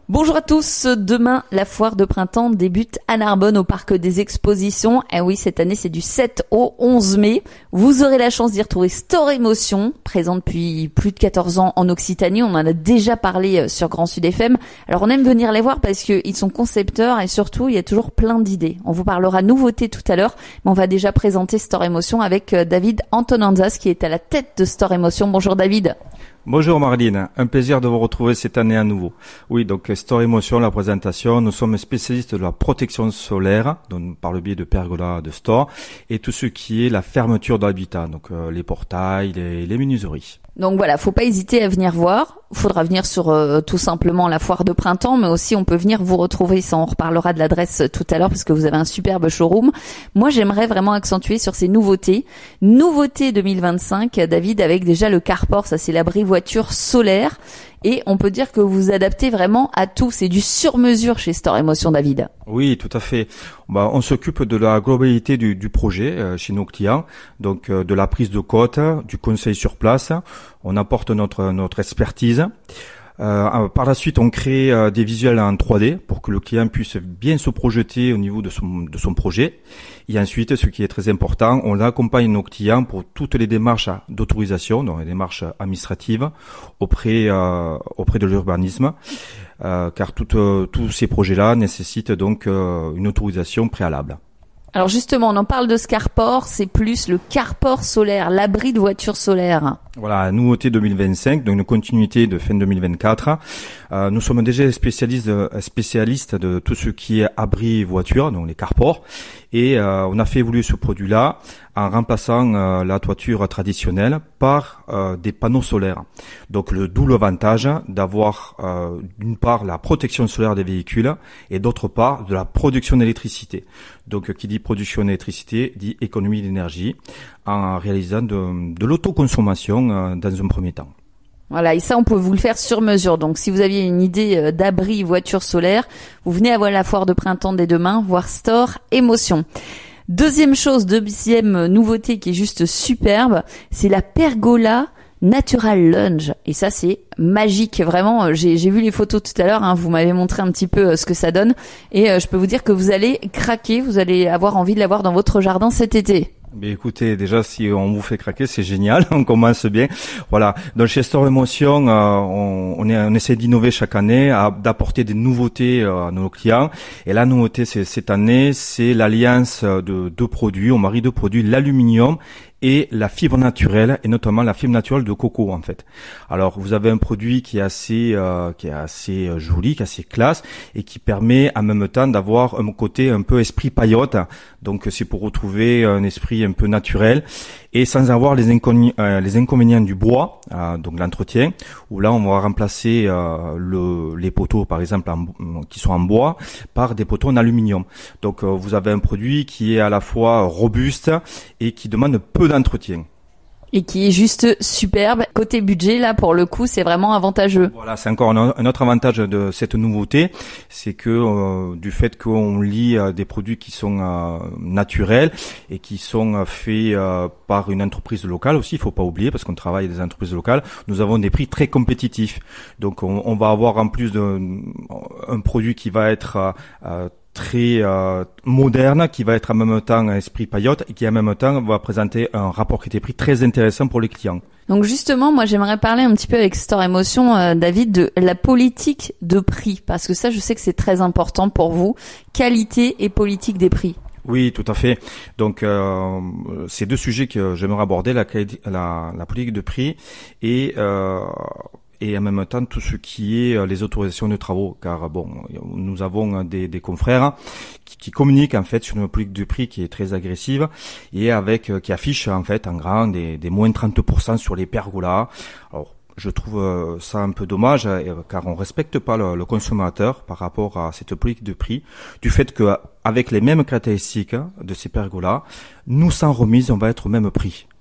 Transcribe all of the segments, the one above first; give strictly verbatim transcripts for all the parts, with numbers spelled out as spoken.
Bonjour à tous, demain la foire de printemps débute à Narbonne au parc des expositions. Et oui, cette année c'est du sept au onze mai. Vous aurez la chance d'y retrouver Store Émotion, présent depuis plus de quatorze ans en Occitanie. On en a déjà parlé sur Grand Sud F M. Alors on aime venir les voir parce qu'ils sont concepteurs et surtout il y a toujours plein d'idées. On vous parlera nouveautés tout à l'heure, mais on va déjà présenter Store Émotion avec David Antonanzas qui est à la tête de Store Émotion. Bonjour David. Bonjour Marline, un plaisir de vous retrouver cette année à nouveau. Oui, donc Store Émotion, la présentation, nous sommes spécialistes de la protection solaire, donc par le biais de pergola de Store, et tout ce qui est la fermeture de l'habitat, donc euh, les portails, les, les menuiseries. Donc voilà, faut pas hésiter à venir voir. Il faudra venir sur euh, tout simplement la foire de printemps, mais aussi on peut venir vous retrouver. Ça, on reparlera de l'adresse tout à l'heure parce que vous avez un superbe showroom. Moi, j'aimerais vraiment accentuer sur ces nouveautés. Nouveautés deux mille vingt-cinq, David, avec déjà le carport, ça c'est l'abri voiture solaire. Et on peut dire que vous vous adaptez vraiment à tout. C'est du sur-mesure chez Store Émotion, David. Oui, tout à fait. Bah, on s'occupe de la globalité du, du projet euh, chez nos clients, donc euh, de la prise de cote, du conseil sur place. On apporte notre notre expertise. Euh, par la suite, on crée euh, des visuels en trois D pour que le client puisse bien se projeter au niveau de son de son projet. Et ensuite, ce qui est très important, on accompagne nos clients pour toutes les démarches d'autorisation, donc les démarches administratives auprès euh, auprès de l'urbanisme, euh, car toutes, euh, tous ces projets-là nécessitent donc euh, une autorisation préalable. Alors justement, on en parle de ce carport, c'est plus le carport solaire, l'abri de voiture solaire. Voilà, nouveauté deux mille vingt-cinq, donc une continuité de fin deux mille vingt-quatre. Euh, nous sommes déjà spécialistes, spécialistes de tout ce qui est abri voiture, donc les carports, et euh, on a fait évoluer ce produit-là en remplaçant euh, la toiture traditionnelle par euh, des panneaux solaires. Donc le double avantage d'avoir euh, d'une part la protection solaire des véhicules et d'autre part de la production d'électricité. Donc qui dit production d'électricité dit économie d'énergie en réalisant de, de l'autoconsommation euh, dans un premier temps. Voilà, et ça, on peut vous le faire sur mesure. Donc, si vous aviez une idée d'abri voiture solaire, vous venez à voir la foire de printemps dès demain, voir Store Émotion. Deuxième chose, deuxième nouveauté qui est juste superbe, c'est la pergola Natural Lunge. Et ça, c'est magique. Vraiment, j'ai, j'ai vu les photos tout à l'heure, hein, vous m'avez montré un petit peu ce que ça donne. Et euh, je peux vous dire que vous allez craquer, vous allez avoir envie de l'avoir dans votre jardin cet été. Mais écoutez, déjà si on vous fait craquer, c'est génial, on commence bien. Voilà, donc chez Store Émotion, euh, on, on, est, on essaie d'innover chaque année, à, d'apporter des nouveautés euh, à nos clients. Et la nouveauté c'est, cette année, c'est l'alliance de deux produits, on marie deux produits, l'aluminium et la fibre naturelle, et notamment la fibre naturelle de coco en fait. Alors vous avez un produit qui est assez euh, qui est assez joli, qui est assez classe et qui permet en même temps d'avoir un côté un peu esprit paillote. Donc c'est pour retrouver un esprit un peu naturel et sans avoir les, inconni- euh, les inconvénients du bois, euh, donc l'entretien, où là on va remplacer euh, le, les poteaux par exemple en, qui sont en bois par des poteaux en aluminium. Donc euh, vous avez un produit qui est à la fois robuste et qui demande peu d'entretien. Et qui est juste superbe. Côté budget, là, pour le coup, c'est vraiment avantageux. Voilà, c'est encore un, un autre avantage de cette nouveauté, c'est que euh, du fait qu'on lie euh, des produits qui sont euh, naturels et qui sont euh, faits euh, par une entreprise locale aussi, il faut pas oublier, parce qu'on travaille avec des entreprises locales, nous avons des prix très compétitifs. Donc on, on va avoir en plus de, un produit qui va être euh, euh, très euh, moderne, qui va être en même temps un esprit paillote et qui en même temps va présenter un rapport qualité-prix très intéressant pour les clients. Donc justement, moi j'aimerais parler un petit peu avec Store Émotion, euh, David, de la politique de prix, parce que ça je sais que c'est très important pour vous, qualité et politique des prix. Oui, tout à fait. Donc, euh, c'est deux sujets que j'aimerais aborder, la, la, la politique de prix et euh, et en même temps tout ce qui est les autorisations de travaux, car bon, nous avons des, des confrères qui, qui communiquent en fait sur une politique de prix qui est très agressive et avec qui affiche en fait en grand des, des moins trente pour cent sur les pergolas. Alors, je trouve ça un peu dommage car on respecte pas le, le consommateur par rapport à cette politique de prix, du fait que avec les mêmes caractéristiques de ces pergolas, nous sans remise on va être au même prix.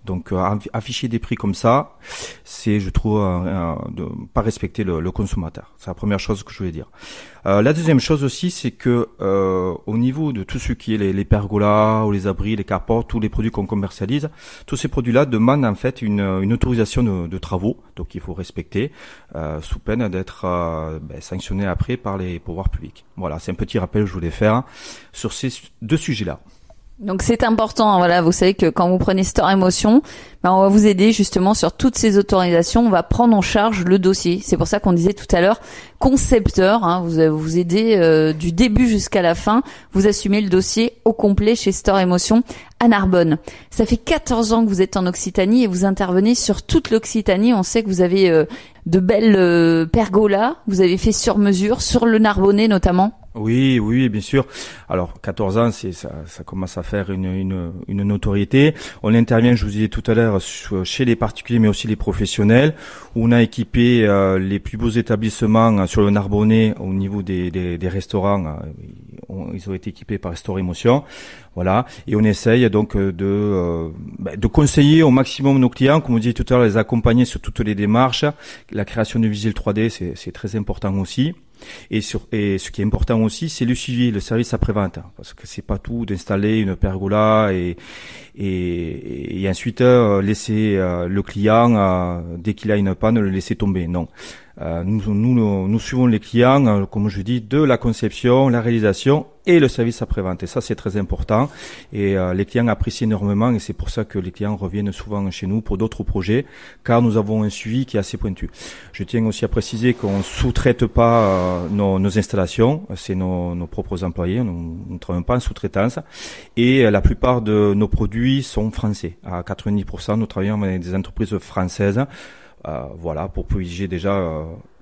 Donc euh, afficher des prix comme ça, c'est, je trouve, euh, euh, de pas respecter le, le consommateur. C'est la première chose que je voulais dire. Euh, la deuxième chose aussi, c'est que euh, au niveau de tout ce qui est les, les pergolas ou les abris, les carports, tous les produits qu'on commercialise, tous ces produits-là demandent en fait une, une autorisation de, de travaux, donc il faut respecter, euh, sous peine d'être euh, ben, sanctionné après par les pouvoirs publics. Voilà, c'est un petit rappel que je voulais faire sur ces deux sujets-là. Donc c'est important, voilà, vous savez que quand vous prenez Store Émotion, ben on va vous aider justement sur toutes ces autorisations, on va prendre en charge le dossier. C'est pour ça qu'on disait tout à l'heure concepteur, hein, vous vous aider euh, du début jusqu'à la fin, vous assumez le dossier au complet chez Store Émotion à Narbonne. Ça fait quatorze ans que vous êtes en Occitanie et vous intervenez sur toute l'Occitanie. On sait que vous avez euh, de belles euh, pergolas, vous avez fait sur mesure, sur le Narbonnais notamment. Oui, oui, bien sûr. Alors, quatorze ans, c'est ça, ça commence à faire une, une, une notoriété. On intervient, je vous disais tout à l'heure, chez les particuliers, mais aussi les professionnels, où on a équipé euh, les plus beaux établissements euh, sur le Narbonnais au niveau des, des, des restaurants. Euh, on, ils ont été équipés par Store Émotion, voilà. Et on essaye donc de euh, de conseiller au maximum nos clients, comme on disait tout à l'heure, les accompagner sur toutes les démarches. La création de visuels trois D, c'est, c'est très important aussi. Et, sur, et ce qui est important aussi, c'est le suivi, le service après-vente, parce que c'est pas tout d'installer une pergola et et, et ensuite euh, laisser euh, le client euh, dès qu'il a une panne le laisser tomber. Non, euh, nous, nous nous suivons les clients, euh, comme je dis, de la conception, la réalisation et le service après-vente. Et ça, c'est très important. Et euh, les clients apprécient énormément, et c'est pour ça que les clients reviennent souvent chez nous pour d'autres projets, car nous avons un suivi qui est assez pointu. Je tiens aussi à préciser qu'on sous-traite pas euh, nos, nos installations, c'est nos, nos propres employés, nous ne travaillons pas en sous-traitance, et euh, la plupart de nos produits sont français. À quatre-vingt-dix pour cent, nous travaillons avec des entreprises françaises, euh, voilà, pour privilégier déjà euh,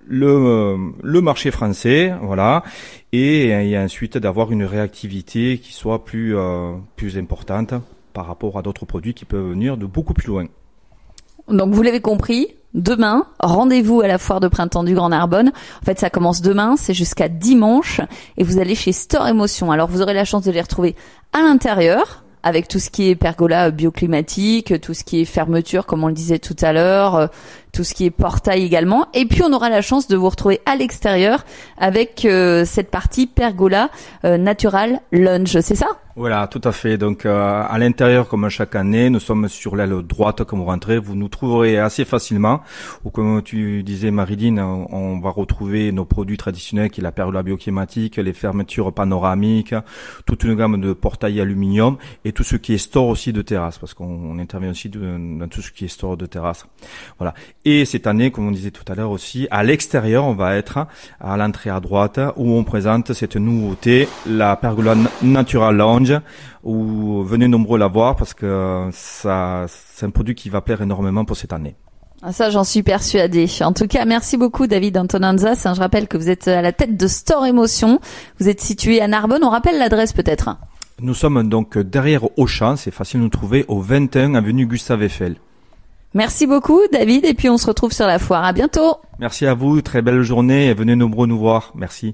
le le marché français, voilà, et, et ensuite d'avoir une réactivité qui soit plus euh, plus importante par rapport à d'autres produits qui peuvent venir de beaucoup plus loin. Donc vous l'avez compris, demain, rendez-vous à la foire de printemps du Grand Narbonne. En fait, ça commence demain, c'est jusqu'à dimanche, et vous allez chez Store Émotion. Alors vous aurez la chance de les retrouver à l'intérieur, avec tout ce qui est pergola bioclimatique, tout ce qui est fermeture, comme on le disait tout à l'heure, tout ce qui est portail également. Et puis, on aura la chance de vous retrouver à l'extérieur avec euh, cette partie pergola euh, natural lounge, c'est ça ? Voilà, tout à fait. Donc, euh, à l'intérieur, comme chaque année, nous sommes sur l'aile droite. Quand vous rentrez, vous nous trouverez assez facilement. Ou comme tu disais, Marilyn, on, on va retrouver nos produits traditionnels, qui est la pergola bioclimatique, les fermetures panoramiques, toute une gamme de portails aluminium et tout ce qui est store aussi de terrasse, parce qu'on on intervient aussi de, dans tout ce qui est store de terrasse. Voilà. Et cette année, comme on disait tout à l'heure aussi, à l'extérieur, on va être à l'entrée à droite, où on présente cette nouveauté, la pergola natural lounge, où venez nombreux la voir, parce que ça, c'est un produit qui va plaire énormément pour cette année. Ça, j'en suis persuadée. En tout cas, merci beaucoup, David Antonanzas. Je rappelle que vous êtes à la tête de Store Émotion. Vous êtes situé à Narbonne. On rappelle l'adresse peut-être. Nous sommes donc derrière Auchan. C'est facile de nous trouver au vingt et un avenue Gustave Eiffel. Merci beaucoup, David. Et puis, on se retrouve sur la foire. À bientôt. Merci à vous. Très belle journée et venez nombreux nous voir. Merci.